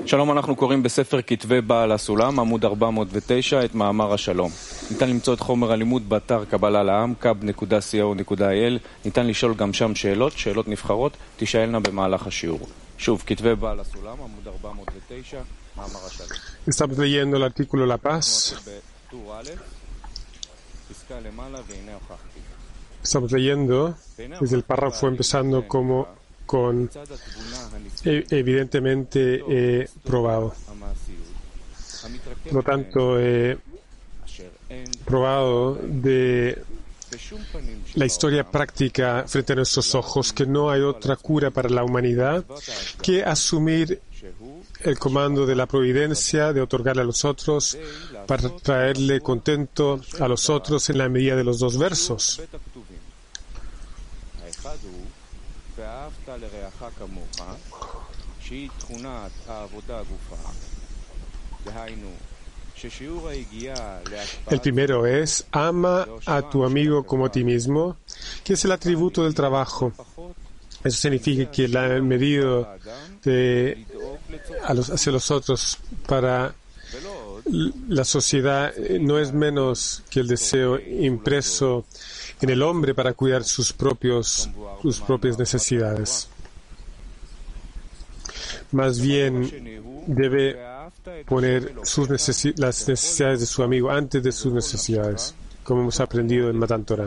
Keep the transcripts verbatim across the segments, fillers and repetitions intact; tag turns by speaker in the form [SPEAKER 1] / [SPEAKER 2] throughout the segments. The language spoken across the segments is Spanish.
[SPEAKER 1] שלום, אנחנו קוראים בספר כתבי בעל הסולם, עמוד ארבע מאות ותשע, את מאמר השלום. ניתן למצוא את חומר הלימוד באתר קבלה לעם, קאב נקודה סי או נקודה איי אל. ניתן לשאול גם שם שאלות, שאלות נבחרות, תשאלנה במהלך השיעור. שוב, כתבי בעל הסולם, עמוד ארבע מאות ותשע, מאמר השלום.
[SPEAKER 2] Estamos leyendo el artículo La Paz. Estamos leyendo desde el párrafo empezando como con evidentemente he probado. Por lo tanto, he probado de la historia práctica frente a nuestros ojos que no hay otra cura para la humanidad que asumir el comando de la providencia, de otorgarle a los otros, para traerle contento a los otros en la medida de los dos versos. El primero es, ama a tu amigo como a ti mismo, que es el atributo del trabajo. Eso significa que el medido de, a los, hacia los otros para la sociedad no es menos que el deseo impreso en el hombre para cuidar sus propios, sus propias necesidades. Más bien debe poner sus necesi- las necesidades de su amigo antes de sus necesidades, como hemos aprendido en Matan Torah.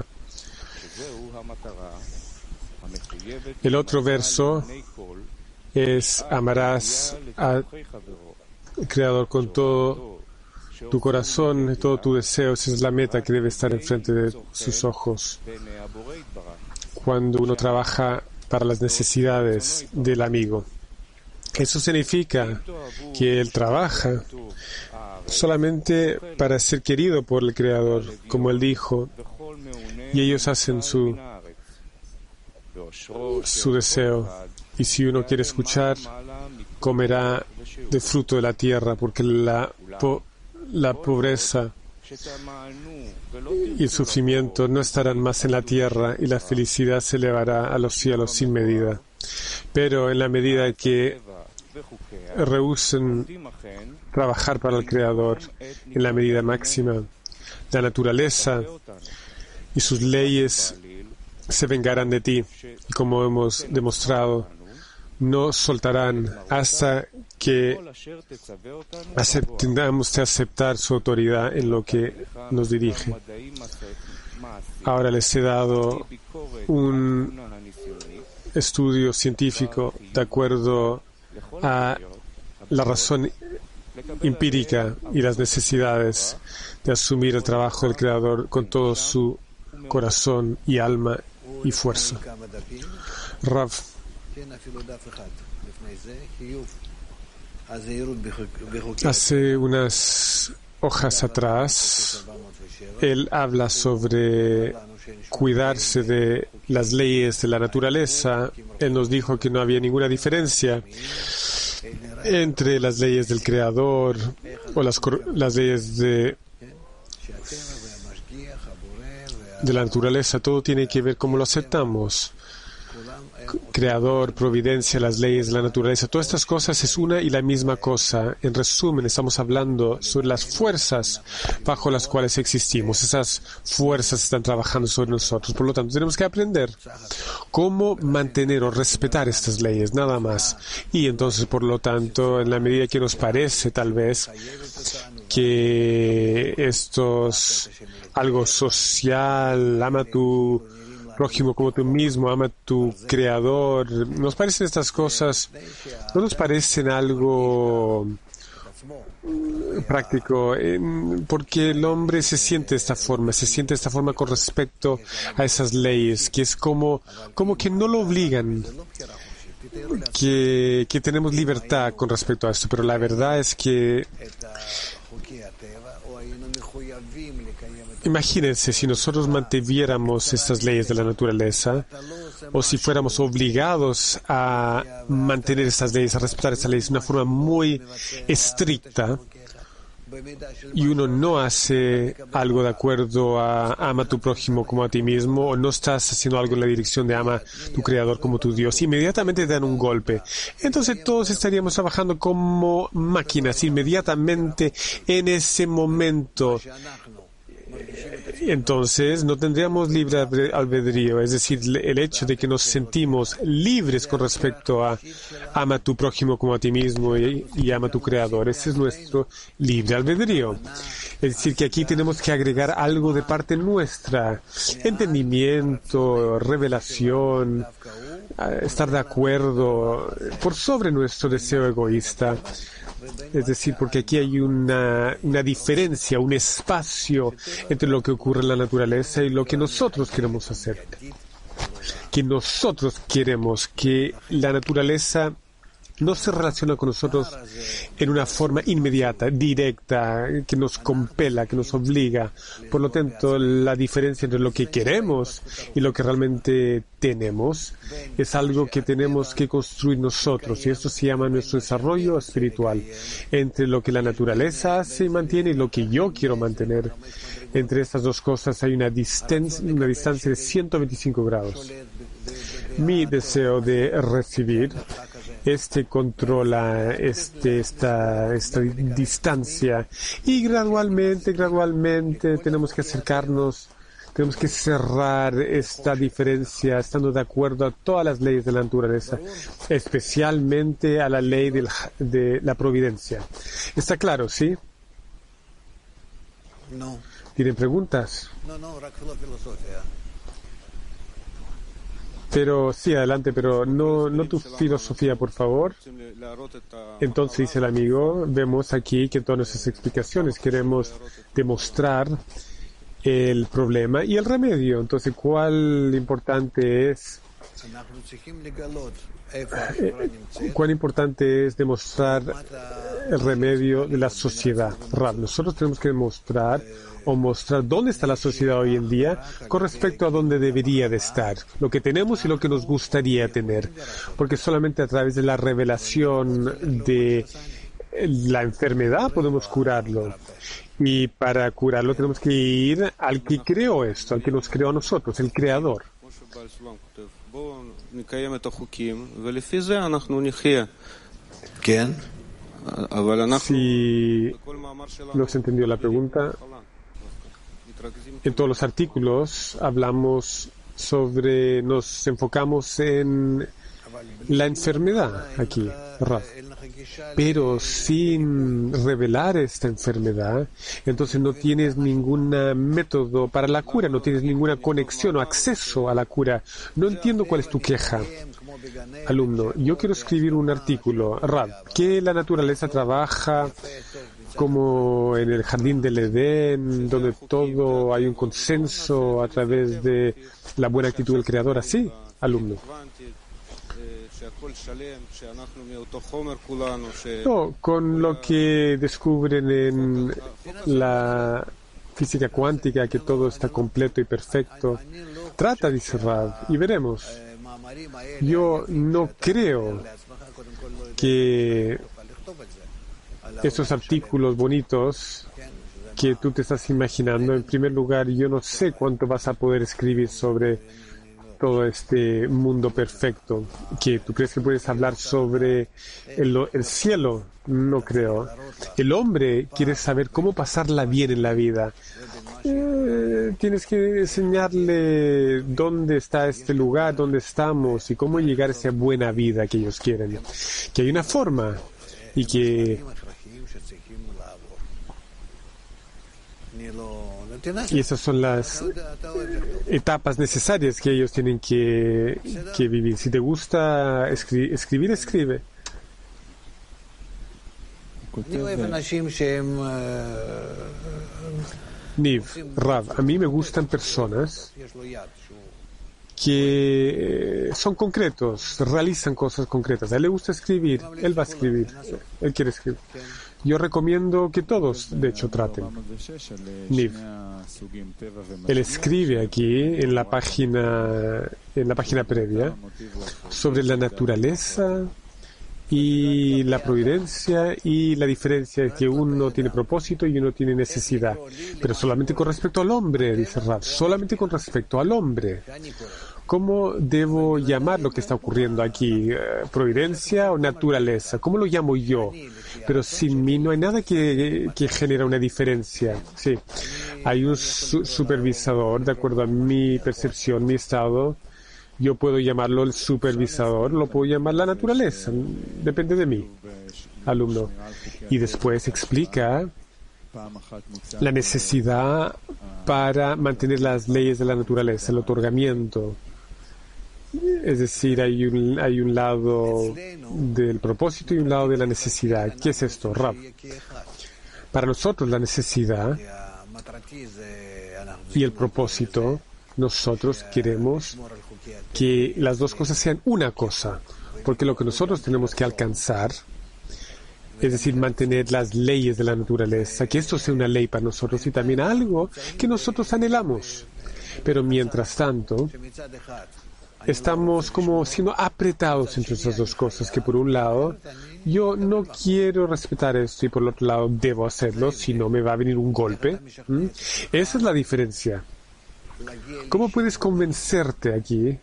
[SPEAKER 2] El otro verso es: amarás al Creador con todo tu corazón, todo tu deseo. Esa es la meta que debe estar enfrente de sus ojos cuando uno trabaja para las necesidades del amigo. Eso significa que él trabaja solamente para ser querido por el Creador, como él dijo, y ellos hacen su su deseo. Y si uno quiere escuchar, comerá de fruto de la tierra, porque la, po, la pobreza y el sufrimiento no estarán más en la tierra y la felicidad se elevará a los cielos sin medida. Pero en la medida que rehúsen trabajar para el Creador en la medida máxima, la naturaleza y sus leyes se vengarán de ti, y como hemos demostrado, no soltarán hasta que tengamos que aceptar su autoridad en lo que nos dirige. Ahora les he dado un estudio científico de acuerdo a la razón empírica y las necesidades de asumir el trabajo del Creador con todo su corazón y alma y fuerza. Rav. Hace unas hojas atrás, él habla sobre cuidarse de las leyes de la naturaleza. Él nos dijo que no había ninguna diferencia entre las leyes del Creador o las, las leyes de de la naturaleza. Todo tiene que ver cómo lo aceptamos. Creador, providencia, las leyes de la naturaleza, todas estas cosas es una y la misma cosa. En resumen, estamos hablando sobre las fuerzas bajo las cuales existimos. Esas fuerzas están trabajando sobre nosotros. Por lo tanto, tenemos que aprender cómo mantener o respetar estas leyes, nada más. Y entonces, por lo tanto, en la medida que nos parece, tal vez, que esto es algo social, ama tu prójimo como tú mismo, ama a tu Creador. Nos parecen estas cosas, no nos parecen algo práctico, porque el hombre se siente de esta forma, se siente de esta forma con respecto a esas leyes, que es como, como que no lo obligan, que, que tenemos libertad con respecto a esto, pero la verdad es que imagínense si nosotros mantuviéramos estas leyes de la naturaleza, o si fuéramos obligados a mantener estas leyes, a respetar estas leyes de una forma muy estricta, y uno no hace algo de acuerdo a ama a tu prójimo como a ti mismo, o no estás haciendo algo en la dirección de ama a tu creador como tu Dios, inmediatamente te dan un golpe. Entonces todos estaríamos trabajando como máquinas inmediatamente en ese momento. Entonces no tendríamos libre albedrío, es decir, el hecho de que nos sentimos libres con respecto a ama a tu prójimo como a ti mismo y, y ama a tu creador. Ese es nuestro libre albedrío. Es decir, que aquí tenemos que agregar algo de parte nuestra, entendimiento, revelación, estar de acuerdo por sobre nuestro deseo egoísta. Es decir, porque aquí hay una, una diferencia, un espacio entre lo que ocurre en la naturaleza y lo que nosotros queremos hacer. Que nosotros queremos que la naturaleza no se relaciona con nosotros en una forma inmediata, directa, que nos compela, que nos obliga. Por lo tanto, la diferencia entre lo que queremos y lo que realmente tenemos es algo que tenemos que construir nosotros, y esto se llama nuestro desarrollo espiritual, entre lo que la naturaleza hace y mantiene y lo que yo quiero mantener. Entre estas dos cosas hay una distancia, una distancia de ciento veinticinco grados. Mi deseo de recibir este controla este, esta, esta distancia, y gradualmente, gradualmente tenemos que acercarnos, tenemos que cerrar esta diferencia estando de acuerdo a todas las leyes de la naturaleza, especialmente a la ley del, de la providencia. ¿Está claro, sí?
[SPEAKER 3] No.
[SPEAKER 2] ¿Tienen preguntas?
[SPEAKER 3] No, no, filosofía.
[SPEAKER 2] Pero sí, adelante, pero no, no tu filosofía, por favor. Entonces, dice el amigo, vemos aquí que en todas nuestras explicaciones queremos demostrar el problema y el remedio. Entonces, ¿cuál importante es? Eh, ¿Cuán importante es demostrar el remedio de la sociedad? Rab, nosotros tenemos que demostrar o mostrar dónde está la sociedad hoy en día con respecto a dónde debería de estar, lo que tenemos y lo que nos gustaría tener, porque solamente a través de la revelación de la enfermedad podemos curarlo, y para curarlo tenemos que ir al que creó esto, al que nos creó a nosotros, el Creador.
[SPEAKER 3] ¿Quién?
[SPEAKER 2] Si no se entendió la pregunta, en todos los artículos hablamos sobre, nos enfocamos en la enfermedad aquí, Raf. Pero sin revelar esta enfermedad, entonces no tienes ningún método para la cura, no tienes ninguna conexión o acceso a la cura. No entiendo cuál es tu queja. Alumno, yo quiero escribir un artículo, Raf, que la naturaleza trabaja como en el jardín del Edén, donde todo hay un consenso a través de la buena actitud del Creador. Así, alumno. No, con lo que descubren en la física cuántica, que todo está completo y perfecto. Trata, dice Rav, y veremos. Yo no creo que esos artículos bonitos que tú te estás imaginando, en primer lugar, yo no sé cuánto vas a poder escribir sobre todo este mundo perfecto. ¿Que tú crees que puedes hablar sobre el, el cielo? No creo. El hombre quiere saber cómo pasarla bien en la vida. Eh, tienes que enseñarle dónde está este lugar, dónde estamos y cómo llegar a esa buena vida que ellos quieren. Que hay una forma y que y esas son las etapas necesarias que ellos tienen que, que vivir. Si te gusta escri- escribir, escribe. Niv, Rav, a mí me gustan personas que son concretos, realizan cosas concretas. A él le gusta escribir, él va a escribir, él quiere escribir. Yo recomiendo que todos, de hecho, traten. Niv, él escribe aquí en la página, en la página previa sobre la naturaleza y la providencia y la diferencia es que uno tiene propósito y uno tiene necesidad. Pero solamente con respecto al hombre, dice Rav, solamente con respecto al hombre. ¿Cómo debo llamar lo que está ocurriendo aquí? ¿Providencia o naturaleza? ¿Cómo lo llamo yo? Pero sin mí no hay nada que, que genera una diferencia. Sí, hay un su- supervisador, de acuerdo a mi percepción, mi estado. Yo puedo llamarlo el supervisador, lo puedo llamar la naturaleza. Depende de mí, alumno. Y después explica la necesidad para mantener las leyes de la naturaleza, el otorgamiento. Es decir, hay un, hay un lado del propósito y un lado de la necesidad. ¿Qué es esto, Rav? Para nosotros la necesidad y el propósito, nosotros queremos que las dos cosas sean una cosa, porque lo que nosotros tenemos que alcanzar, es decir, mantener las leyes de la naturaleza, que esto sea una ley para nosotros y también algo que nosotros anhelamos. Pero mientras tanto, estamos como siendo apretados entre esas dos cosas, que por un lado, yo no quiero respetar esto y por el otro lado debo hacerlo, si no me va a venir un golpe. ¿Mm? Esa es la diferencia. ¿Cómo puedes convencerte aquí?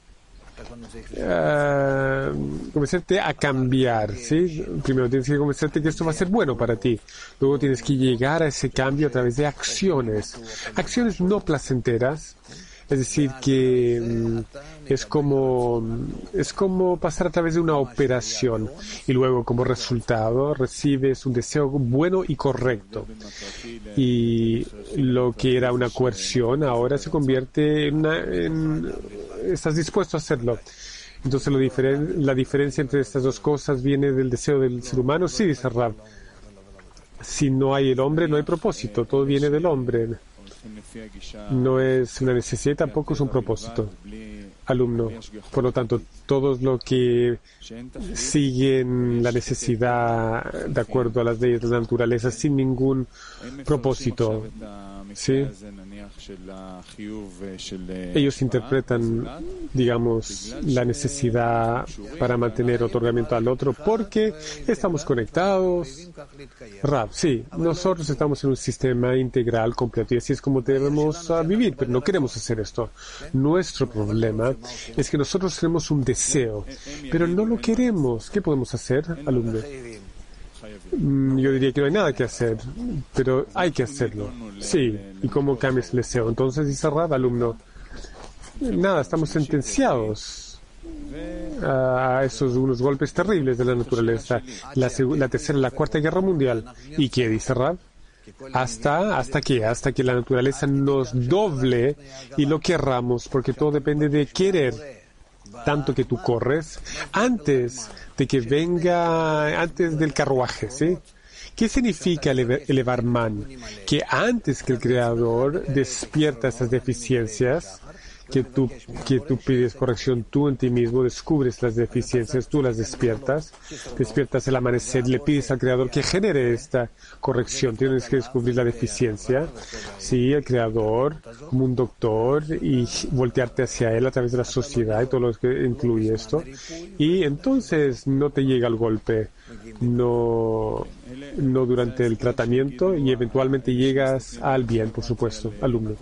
[SPEAKER 2] Uh, convencerte a cambiar, ¿sí? Primero tienes que convencerte que esto va a ser bueno para ti. Luego tienes que llegar a ese cambio a través de acciones. Acciones no placenteras. Es decir, que mm, es como es como pasar a través de una operación y luego como resultado recibes un deseo bueno y correcto. Y lo que era una coerción ahora se convierte en, una, en estás dispuesto a hacerlo. Entonces lo diferen, la diferencia entre estas dos cosas viene del deseo del ser humano. Sí, dice Rav. Si no hay el hombre, no hay propósito. Todo viene del hombre. No es una necesidad y tampoco es un propósito. Alumno. Por lo tanto, todos los que siguen la necesidad de acuerdo a las leyes de la naturaleza sin ningún propósito, ¿sí? Ellos interpretan, digamos, la necesidad para mantener otorgamiento al otro porque estamos conectados. Rav, sí, nosotros estamos en un sistema integral completo y así es como debemos uh, vivir, pero no queremos hacer esto. Nuestro problema es que nosotros tenemos un deseo, pero no lo queremos. ¿Qué podemos hacer, alumno? Yo diría que no hay nada que hacer, pero hay que hacerlo. Sí, ¿y cómo cambias el deseo? Entonces dice Rav, alumno, nada, estamos sentenciados a esos unos golpes terribles de la naturaleza, la, la tercera, la cuarta guerra mundial. ¿Y qué dice Rav? Hasta, ¿hasta qué? Hasta que la naturaleza nos doble y lo querramos, porque todo depende de querer. Tanto que tú corres antes de que venga, antes del carruaje, ¿sí? ¿Qué significa elevar, elevar man? Que antes que el Creador despierta estas deficiencias, que tú, que tú pides corrección tú en ti mismo, descubres las deficiencias, tú las despiertas, despiertas el amanecer, le pides al Creador que genere esta corrección, tienes que descubrir la deficiencia, sí, el Creador, como un doctor, y voltearte hacia Él a través de la sociedad y todo lo que incluye esto, y entonces no te llega el golpe, no, no durante el tratamiento, y eventualmente llegas al bien, por supuesto, alumno.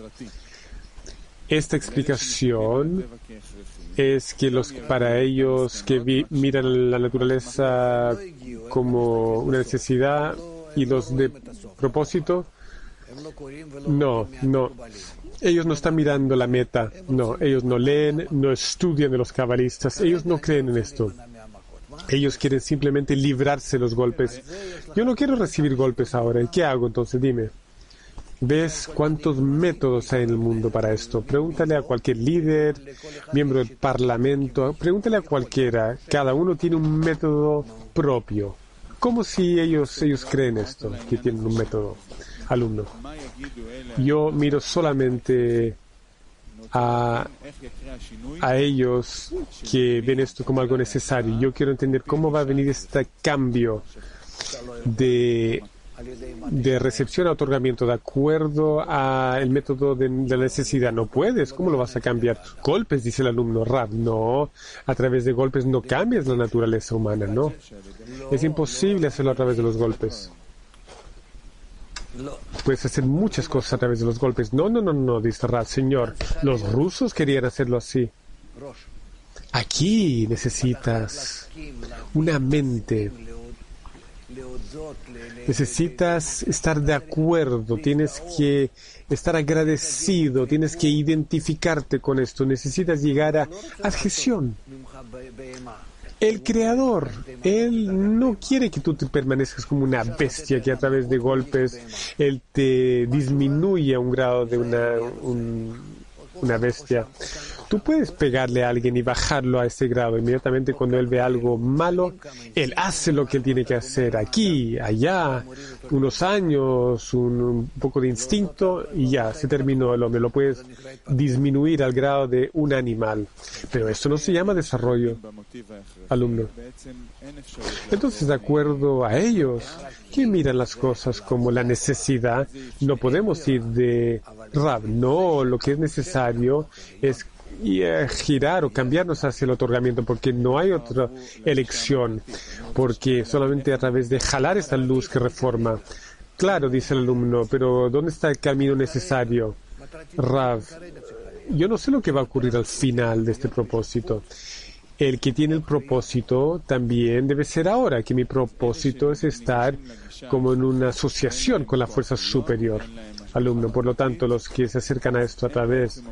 [SPEAKER 2] Esta explicación es que los para ellos que vi, miran la naturaleza como una necesidad y los de propósito, no, no. Ellos no están mirando la meta, no. Ellos no leen, no estudian de los cabalistas, ellos no creen en esto. Ellos quieren simplemente librarse de los golpes. Yo no quiero recibir golpes ahora. ¿Y qué hago entonces? Dime. ¿Ves cuántos métodos hay en el mundo para esto? Pregúntale a cualquier líder, miembro del parlamento, pregúntale a cualquiera. Cada uno tiene un método propio. ¿Cómo si ellos, ellos creen esto, que tienen un método? Alumno. Yo miro solamente a, a ellos que ven esto como algo necesario. Yo quiero entender cómo va a venir este cambio de de recepción a otorgamiento de acuerdo al método de, de la necesidad. No puedes. ¿Cómo lo vas a cambiar? Golpes, dice el alumno Rav. No, a través de golpes no cambias la naturaleza humana, no. Es imposible hacerlo a través de los golpes. Puedes hacer muchas cosas a través de los golpes. No, no, no, no, dice Rav. Señor, los rusos querían hacerlo así. Aquí necesitas una mente. Necesitas estar de acuerdo, tienes que estar agradecido, tienes que identificarte con esto, necesitas llegar a adhesión. El Creador, Él no quiere que tú te permanezcas como una bestia que a través de golpes Él te disminuye a un grado de una, un, una bestia. Tú puedes pegarle a alguien y bajarlo a ese grado. Inmediatamente cuando él ve algo malo, él hace lo que él tiene que hacer. Aquí, allá, unos años, un, un poco de instinto y ya, se terminó el hombre. Lo puedes disminuir al grado de un animal. Pero esto no se llama desarrollo, alumno. Entonces, de acuerdo a ellos, que miran las cosas como la necesidad, no podemos ir de Rav. No, lo que es necesario es y eh, girar o cambiarnos hacia el otorgamiento, porque no hay otra elección, porque solamente a través de jalar esta luz que reforma. Claro, dice el alumno, pero ¿dónde está el camino necesario? Rav, yo no sé lo que va a ocurrir al final de este propósito. El que tiene el propósito también debe ser ahora, que mi propósito es estar como en una asociación con la fuerza superior. Alumno, por lo tanto, los que se acercan a esto a través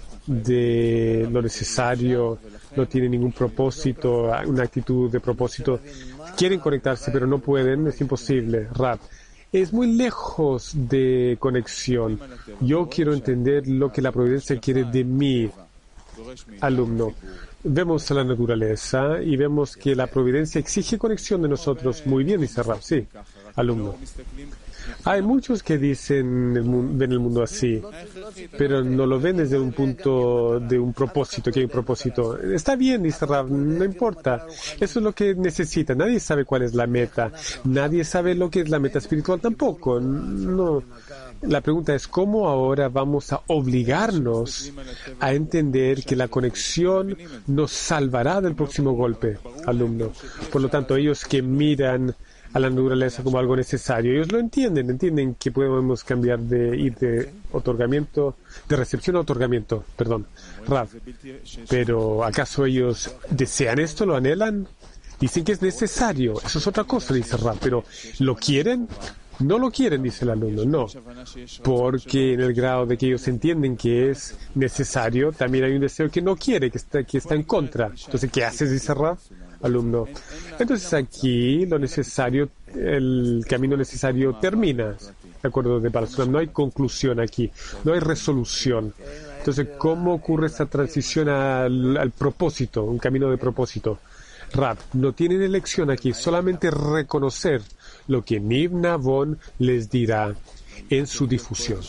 [SPEAKER 2] de lo necesario, no tienen ningún propósito, una actitud de propósito, quieren conectarse pero no pueden, es imposible. Rav, es muy lejos de conexión. Yo quiero entender lo que la providencia quiere de mí. Alumno, vemos a la naturaleza y vemos que la providencia exige conexión de nosotros. Muy bien, dice Rav, sí. Alumno, hay muchos que dicen, ven el mundo así, pero no lo ven desde un punto de un propósito, que hay un propósito. Está bien, dice Rav, no importa. Eso es lo que necesita. Nadie sabe cuál es la meta. Nadie sabe lo que es la meta espiritual tampoco. No. La pregunta es cómo ahora vamos a obligarnos a entender que la conexión nos salvará del próximo golpe, alumno. Por lo tanto, ellos que miran a la naturaleza como algo necesario, ellos lo entienden, entienden que podemos cambiar de ir de otorgamiento, de recepción a otorgamiento, perdón, Rav. Pero ¿acaso ellos desean esto, lo anhelan? Dicen que es necesario, eso es otra cosa, dice Rav, pero ¿lo quieren? No lo quieren, dice el alumno, no, porque en el grado de que ellos entienden que es necesario, también hay un deseo que no quiere, que está, que está en contra. Entonces, ¿qué haces, dice Rav? Alumno. Entonces aquí lo necesario, el camino necesario termina. De acuerdo de Balasulam, no hay conclusión aquí, no hay resolución. Entonces, ¿cómo ocurre esta transición al, al propósito, un camino de propósito? Rav, no tienen elección aquí, solamente reconocer lo que Niv Navon les dirá en su difusión.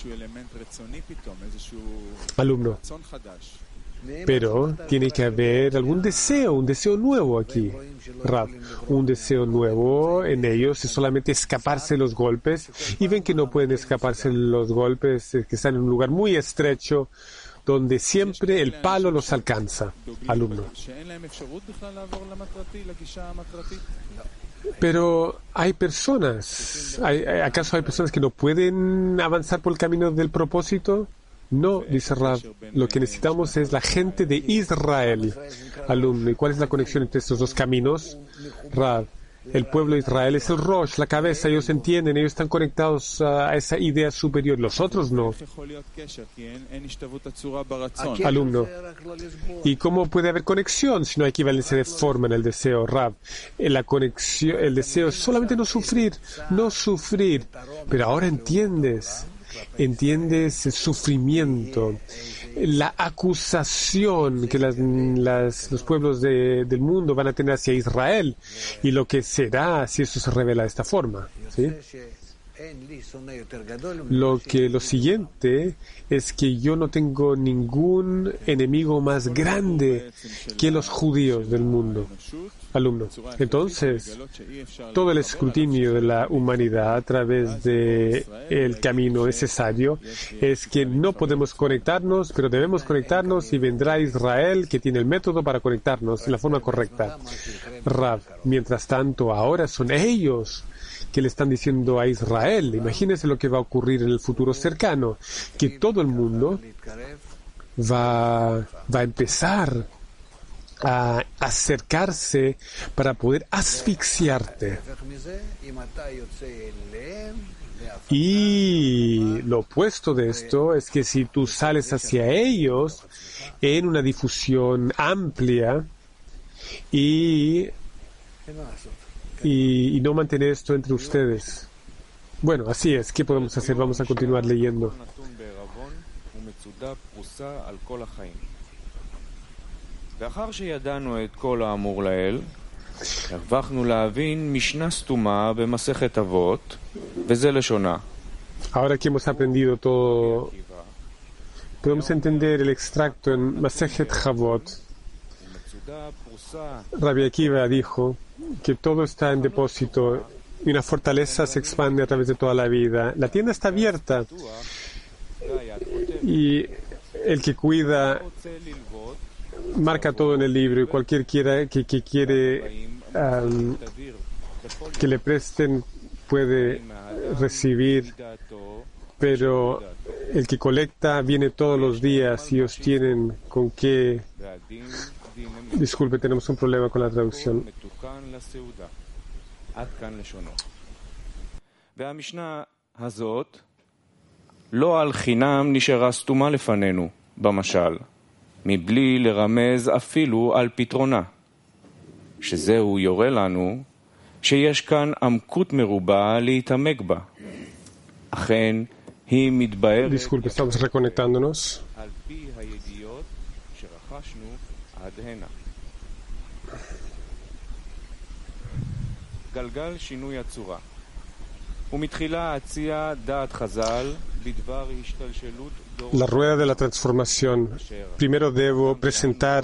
[SPEAKER 2] Alumno. Pero tiene que haber algún deseo, un deseo nuevo aquí, Rav. Un deseo nuevo en ellos es solamente escaparse de los golpes y ven que no pueden escaparse de los golpes, que están en un lugar muy estrecho donde siempre el palo los alcanza, alumno. Pero hay personas, ¿hay, ¿acaso hay personas que no pueden avanzar por el camino del propósito? No, dice Rav, lo que necesitamos es la gente de Israel, alumno. ¿Y cuál es la conexión entre estos dos caminos? Rav, el pueblo de Israel es el Rosh, la cabeza, ellos entienden, ellos están conectados a esa idea superior, los otros no. Alumno, ¿y cómo puede haber conexión si no hay equivalencia de forma en el deseo, Rav? La conexión, el deseo es solamente no sufrir, no sufrir, pero ahora entiendes. Entiendes el sufrimiento, la acusación que las, las, los pueblos de, del mundo van a tener hacia Israel y lo que será si eso se revela de esta forma, ¿sí? Lo que lo siguiente es que yo no tengo ningún enemigo más grande que los judíos del mundo. Alumno. Entonces, todo el escrutinio de la humanidad a través de el camino necesario es que no podemos conectarnos, pero debemos conectarnos y vendrá Israel que tiene el método para conectarnos de la forma correcta. Rav, mientras tanto, ahora son ellos que le están diciendo a Israel, imagínense lo que va a ocurrir en el futuro cercano, que todo el mundo va, va a empezar a acercarse para poder asfixiarte. Y lo opuesto de esto es que si tú sales hacia ellos en una difusión amplia y, y, y no mantener esto entre ustedes. Bueno, así es. ¿Qué podemos hacer? Vamos a continuar leyendo.
[SPEAKER 1] ואחר שידענו את כל האמור לעיל, הרווחנו להבין משנה סתומה במסכת אבות, וזה לשונה.
[SPEAKER 2] Ahora que hemos aprendido todo, podemos entender el extracto en Masejet Javot. Rabbi Akiva dijo que todo está en depósito y una fortaleza se expande a través de toda la vida. La tienda está abierta y el que cuida marca todo en el libro y cualquier quiera que, que quiere um, que le presten puede recibir, pero el que colecta viene todos los días y ellos tienen con qué. Disculpe, tenemos un problema con la traducción.
[SPEAKER 1] לא על חינם נשארה סתומה לפנינו, במשל, מבלי לרמז אפילו על פתרונה. שזהו יורה לנו שיש כאן עמקות מרובה להתעמק בה. אכן, היא מתבהרת
[SPEAKER 2] Disculpe, estamos reconectándonos.
[SPEAKER 1] על פי הידיעות שרכשנו עד הנה. גלגל שינוי הצורה. ומתחילה הציע דעת חז"ל בדבר השתלשלות דור.
[SPEAKER 2] La rueda de la transformación. Primero debo presentar,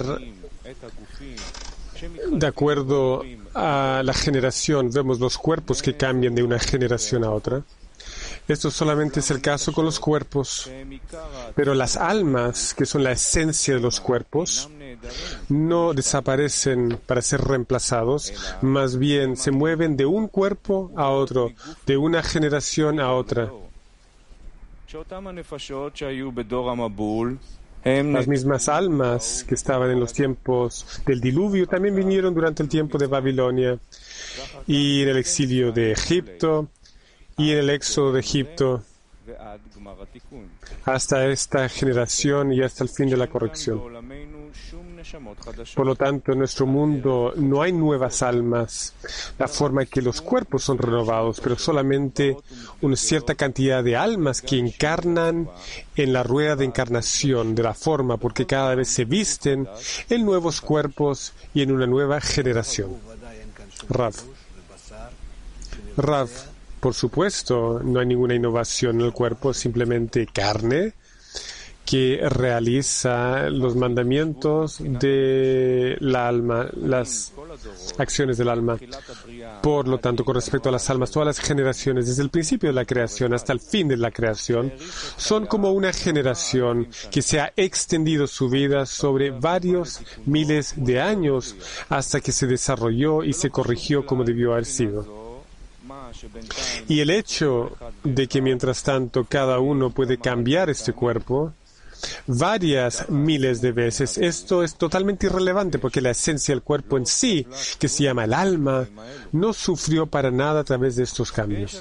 [SPEAKER 2] de acuerdo a la generación, vemos los cuerpos que cambian de una generación a otra. Esto solamente es el caso con los cuerpos, pero las almas, que son la esencia de los cuerpos, no desaparecen para ser reemplazados, más bien se mueven de un cuerpo a otro, de una generación a otra. Las mismas almas que estaban en los tiempos del diluvio también vinieron durante el tiempo de Babilonia y en el exilio de Egipto y en el éxodo de Egipto hasta esta generación y hasta el fin de la corrección. Por lo tanto, en nuestro mundo no hay nuevas almas, la forma en que los cuerpos son renovados, pero solamente una cierta cantidad de almas que encarnan en la rueda de encarnación de la forma, porque cada vez se visten en nuevos cuerpos y en una nueva generación. Rav. Rav. Por supuesto, no hay ninguna innovación en el cuerpo, simplemente carne que realiza los mandamientos de la alma, las acciones del alma. Por lo tanto, con respecto a las almas, todas las generaciones, desde el principio de la creación hasta el fin de la creación, son como una generación que se ha extendido su vida sobre varios miles de años hasta que se desarrolló y se corrigió como debió haber sido. Y el hecho de que mientras tanto cada uno puede cambiar este cuerpo varias miles de veces, esto es totalmente irrelevante porque la esencia del cuerpo en sí, que se llama el alma, no sufrió para nada a través de estos cambios.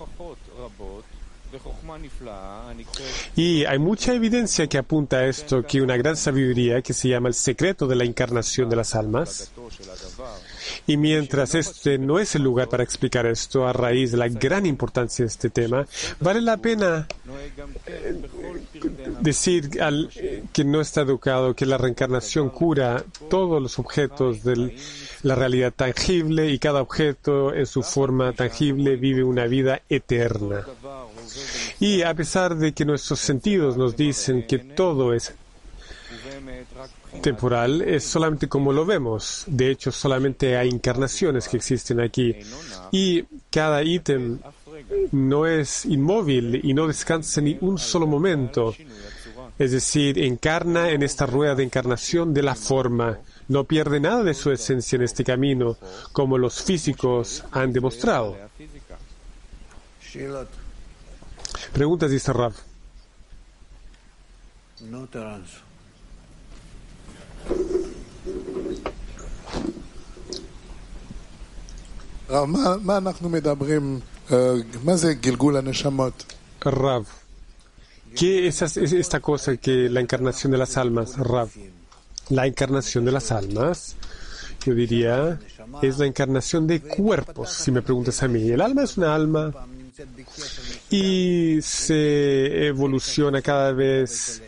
[SPEAKER 2] Y hay mucha evidencia que apunta a esto, que una gran sabiduría que se llama el secreto de la encarnación de las almas. Y mientras este no es el lugar para explicar esto, a raíz de la gran importancia de este tema, vale la pena eh, decir al, que no está educado, que la reencarnación cura todos los objetos de la realidad tangible y cada objeto en su forma tangible vive una vida eterna. Y a pesar de que nuestros sentidos nos dicen que todo es temporal, es solamente como lo vemos. De hecho, solamente hay encarnaciones que existen aquí. Y cada ítem no es inmóvil y no descansa ni un solo momento. Es decir, encarna en esta rueda de encarnación de la forma. No pierde nada de su esencia en este camino, como los físicos han demostrado. Preguntas, dice Rav.
[SPEAKER 3] No te lanzo.
[SPEAKER 4] רב, מה, מה אנחנו מדברים, מה זה גלגול הנשמות?
[SPEAKER 2] Rav, ¿qué es esta cosa que la encarnación de las almas, Rav? La encarnación de las almas, yo diría, es la encarnación de cuerpos, si me preguntas a mí. El alma es una alma y se evoluciona cada vez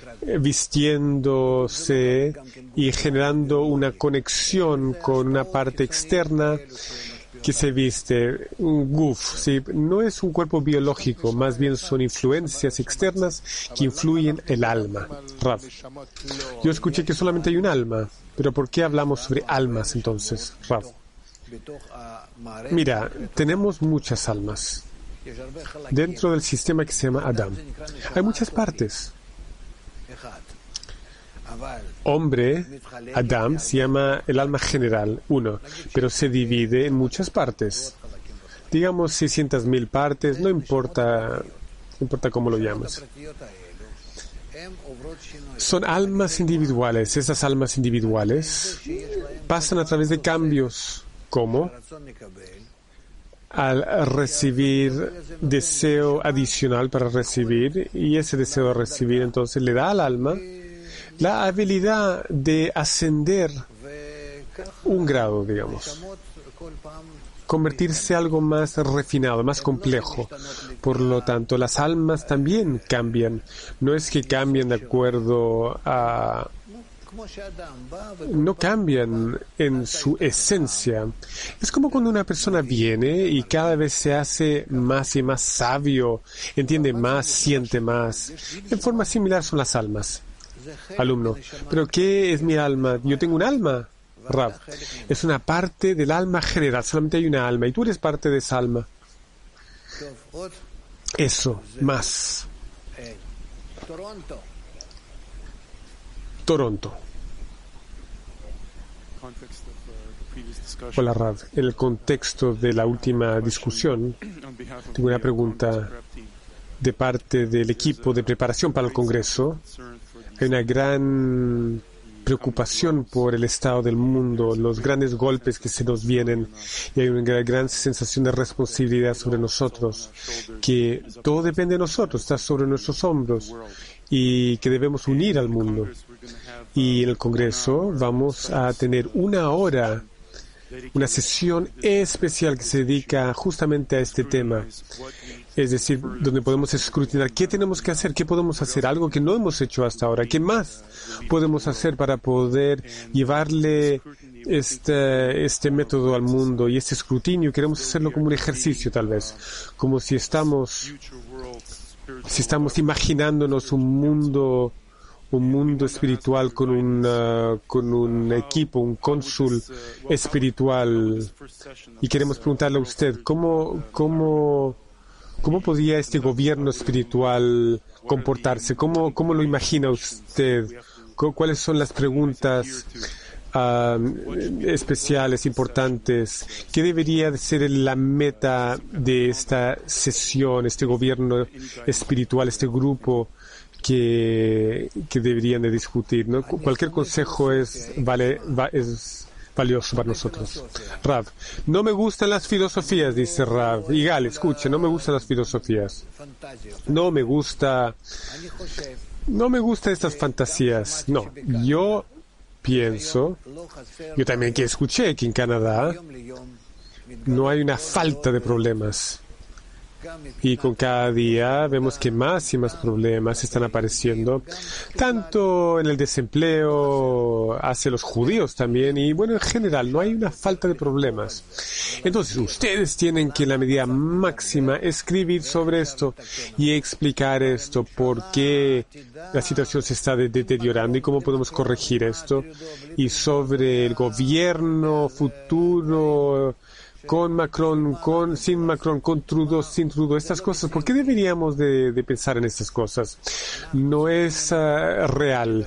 [SPEAKER 2] vistiéndose y generando una conexión con una parte externa que se viste, un guf, ¿sí? No es un cuerpo biológico, más bien son influencias externas que influyen el alma. Rav, yo escuché que solamente hay un alma, pero ¿por qué hablamos sobre almas entonces, Rav? Mira, tenemos muchas almas. Dentro del sistema que se llama Adam, hay muchas partes. Hombre, Adam, se llama el alma general, uno, pero se divide en muchas partes. Digamos seiscientas mil partes, no importa, no importa cómo lo llamas. Son almas individuales. Esas almas individuales pasan a través de cambios. ¿Cómo? Al recibir deseo adicional para recibir, y ese deseo de recibir entonces le da al alma la habilidad de ascender un grado, digamos, convertirse en algo más refinado, más complejo. Por lo tanto, las almas también cambian. No es que cambien de acuerdo a... no cambian en su esencia. Es como cuando una persona viene y cada vez se hace más y más sabio, entiende más, siente más. En forma similar son las almas. Alumno, ¿pero qué es mi alma? Yo tengo un alma, Rav. Es una parte del alma general, solamente hay una alma y tú eres parte de esa alma. Eso, más. Toronto. Hola, Rav. En el contexto de la última discusión, tengo una pregunta de parte del equipo de preparación para el Congreso. Hay una gran preocupación por el estado del mundo, los grandes golpes que se nos vienen, y hay una gran sensación de responsabilidad sobre nosotros, que todo depende de nosotros, está sobre nuestros hombros, y que debemos unir al mundo. Y en el Congreso vamos a tener una hora, una sesión especial que se dedica justamente a este tema. Es decir, donde podemos escrutinar qué tenemos que hacer, qué podemos hacer, algo que no hemos hecho hasta ahora, qué más podemos hacer para poder llevarle este, este método al mundo y este escrutinio. Queremos hacerlo como un ejercicio, tal vez, como si estamos, si estamos imaginándonos un mundo, un mundo espiritual con un, uh, con un equipo, un cónsul espiritual, y queremos preguntarle a usted, ¿cómo, cómo ¿Cómo podría este gobierno espiritual comportarse? ¿Cómo, cómo lo imagina usted? ¿Cuáles son las preguntas uh, especiales, importantes? ¿Qué debería de ser la meta de esta sesión, este gobierno espiritual, este grupo que, que deberían de discutir, ¿no? Cualquier consejo es, vale, va, es valioso para nosotros. Rav, no me gustan las filosofías, dice Rav. Igal, escuche, no me gustan las filosofías. No me gusta, no me gustan estas fantasías. No, yo pienso, yo también que escuché que en Canadá no hay una falta de problemas. Y con cada día vemos que más y más problemas están apareciendo, tanto en el desempleo hacia los judíos también, y bueno, en general no hay una falta de problemas. Entonces, ustedes tienen que en la medida máxima escribir sobre esto y explicar esto, por qué la situación se está de- deteriorando y cómo podemos corregir esto, y sobre el gobierno futuro, con Macron, con, sin Macron, con Trudeau, sin Trudeau, estas cosas. ¿Por qué deberíamos de, de pensar en estas cosas? No es uh, real.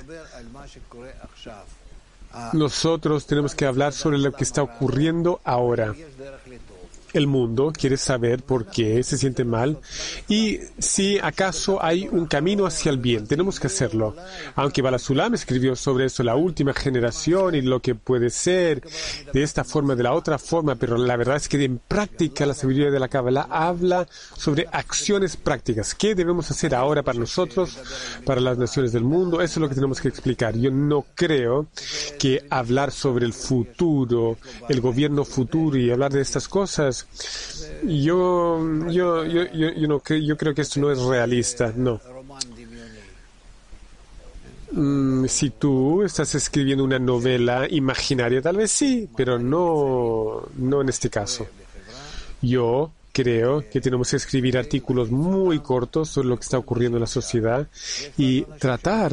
[SPEAKER 2] Nosotros tenemos que hablar sobre lo que está ocurriendo ahora. El mundo quiere saber por qué se siente mal y si acaso hay un camino hacia el bien. Tenemos que hacerlo. Aunque Bala Sulam escribió sobre eso, la última generación y lo que puede ser de esta forma, de la otra forma, pero la verdad es que en práctica la sabiduría de la Kabbalah habla sobre acciones prácticas. ¿Qué debemos hacer ahora para nosotros, para las naciones del mundo? Eso es lo que tenemos que explicar. Yo no creo que hablar sobre el futuro, el gobierno futuro y hablar de estas cosas, Yo, yo, yo, yo, yo, no creo, yo creo que esto no es realista, no. Mm, si tú estás escribiendo una novela imaginaria, tal vez sí, pero no, no en este caso. Yo creo que tenemos que escribir artículos muy cortos sobre lo que está ocurriendo en la sociedad y tratar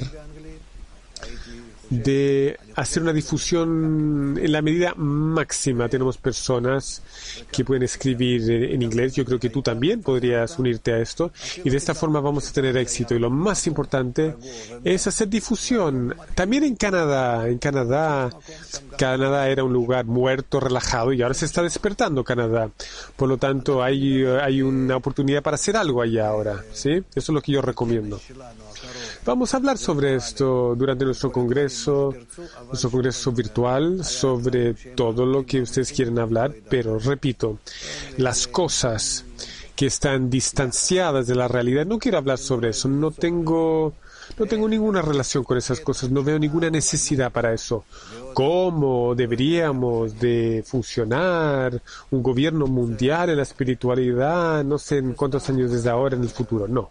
[SPEAKER 2] de hacer una difusión en la medida máxima. Tenemos personas que pueden escribir en inglés. Yo creo que tú también podrías unirte a esto y de esta forma vamos a tener éxito. Y lo más importante es hacer difusión. También en Canadá. En Canadá, Canadá era un lugar muerto, relajado, y ahora se está despertando Canadá. Por lo tanto, hay, hay una oportunidad para hacer algo allá ahora, ¿sí? Eso es lo que yo recomiendo. Vamos a hablar sobre esto durante nuestro congreso, nuestro congreso virtual, sobre todo lo que ustedes quieren hablar, pero repito, las cosas que están distanciadas de la realidad, no quiero hablar sobre eso, no tengo, no tengo ninguna relación con esas cosas, no veo ninguna necesidad para eso. ¿Cómo deberíamos de funcionar un gobierno mundial en la espiritualidad, no sé en cuántos años desde ahora en el futuro? No.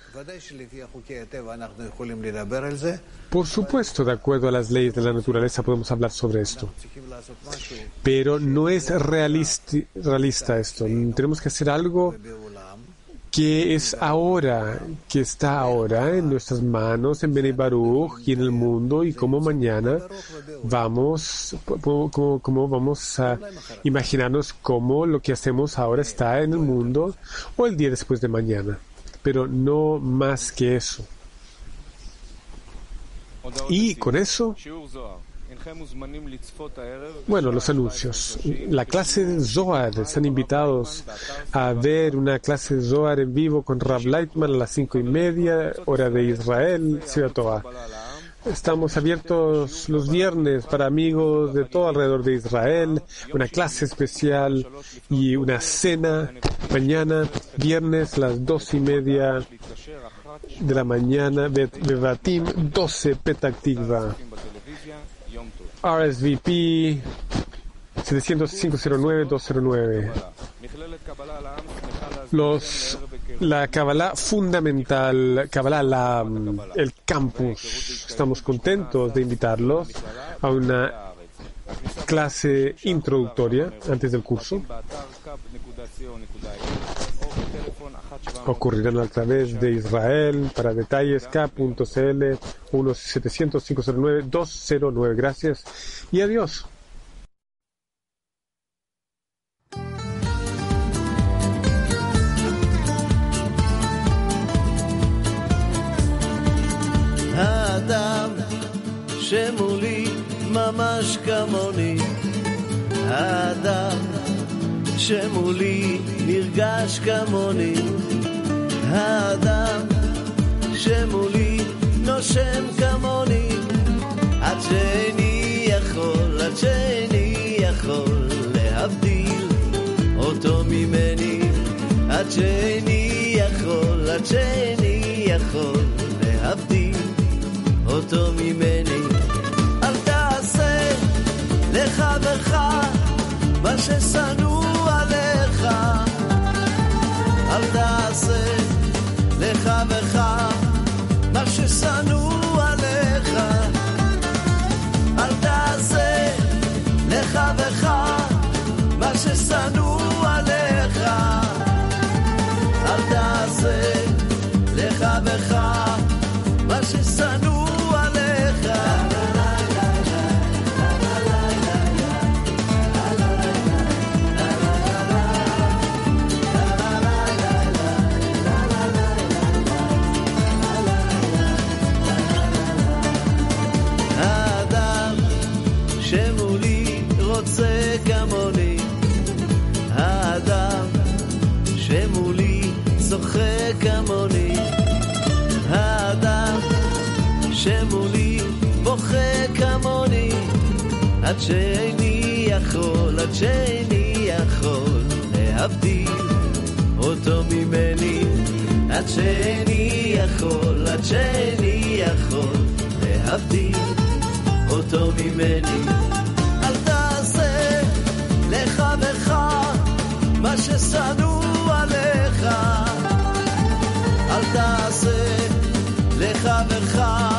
[SPEAKER 2] Por supuesto, de acuerdo a las leyes de la naturaleza podemos hablar sobre esto. Pero no es realisti- realista esto. Tenemos que hacer algo que es ahora, que está ahora en nuestras manos, en Bnei Baruch y en el mundo, y como mañana vamos, como, como vamos a imaginarnos cómo lo que hacemos ahora está en el mundo o el día después de mañana. Pero no más que eso. Y con eso, bueno, los anuncios. La clase de Zohar, están invitados a ver una clase de Zohar en vivo con Rav Leitman a las cinco y media, hora de Israel, Ciudad Toa. Estamos abiertos los viernes para amigos de todo alrededor de Israel, una clase especial y una cena mañana, viernes, las dos y media de la mañana, Bevatim doce, Petah Tikva. R S V P siete cinco cero nueve dos cero nueve. Los, la Kabbalah fundamental, Kabbalah, la, el campus. Estamos contentos de invitarlos a una clase introductoria antes del curso. Ocurrirán a través de Israel. Para detalles, k punto c l uno siete cero cero cinco cero nueve dos cero nueve. Gracias y adiós.
[SPEAKER 5] האדם שמולי ממש כמוני, האדם שמולי נרגש כמוני, האדם שמולי נושם כמוני, עד שאני יכול, עד שאני יכול להבדיל אותו ממני, עד שאני יכול, עד שאני יכול להבדיל אותו ממני. אל תעשה לחברך מה ששנוא עליך, אל אל תעשה לחברך מה ששנוא עליך, אל תעשה לחברך מה ששנוא עליך, אל תעשה לחברך מה ששנוא עליך. האדם שמולי רוצה כמוני, האדם שמולי צוחק כמוני, האדם שמולי בוכה כמוני, עד שאיני יכול, עד שאיני יכול להבדיל אותו ממני, עד שאיני יכול, עד שאיני יכול להבדיל אותו ממני. אל תעשה לחברך מה ששנוא עליך, אל תעשה לחברך